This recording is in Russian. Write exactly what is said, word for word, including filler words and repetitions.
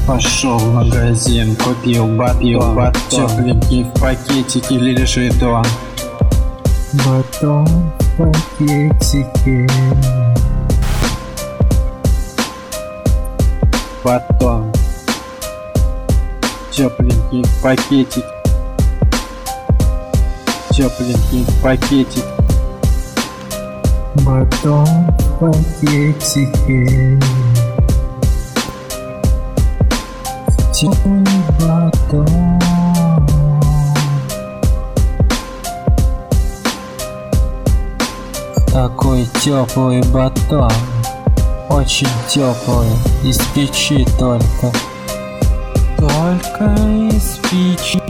Пошел в магазин, купил батон, батон. Тепленький в пакетике лежит он. Батон в пакетике. Батон тепленький в пакетике. Тепленький в пакетике. Батон в пакетике. Теплый батон. Такой теплый батон, очень теплый, из печи только, только из печи.